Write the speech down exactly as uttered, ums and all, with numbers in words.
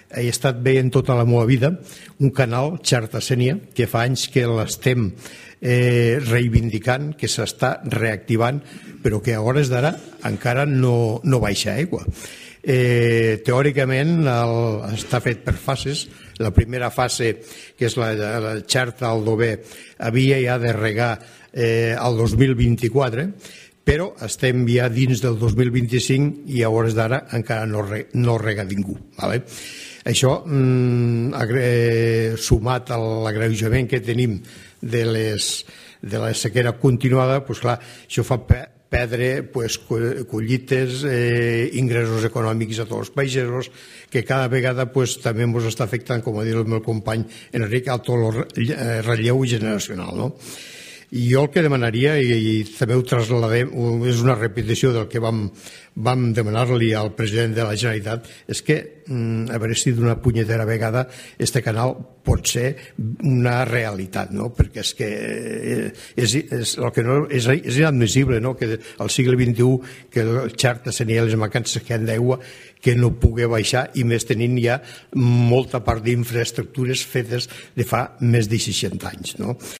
he estat veient tota la meva vida un canal, Xarta Sénia, que fa anys que l'estem eh, reivindicant, que s'està reactivant, però que a hores d'ara encara no, no baixa aigua. Eh, teòricament el, està fet per fases. La primera fase, que és la, la Xarta Aldover, havia ja de regar eh, el dos mil vint-i-quatre, però estem ja dins del dos mil vint-i-cinc i a hores d'ara encara no, re, no rega ningú. Vale? Això, mm, eh, sumat a l'agreujament que tenim de, les, de la sequera continuada, pues clar, això fa perdre pues, collites, eh, ingressos econòmics a tots els pagesos, que cada vegada pues, també ens està afectant, com ha dit el meu company Enric, a tot el relleu generacional, no? I jo el que demanaria, i, i també ho trasladem, és una repetició del que vam, vam demanar-li al president de la Generalitat, és que, a veure si d'una punyetera vegada este canal pot ser una realitat, no? Perquè és que és, és, el que no, és, és inadmissible, no? Que al segle vint-i-u que el Xarta Sénia les mancances que han d'aigua que no pugui baixar, i més tenint ja molta part d'infraestructures fetes de fa més de seixanta anys, no?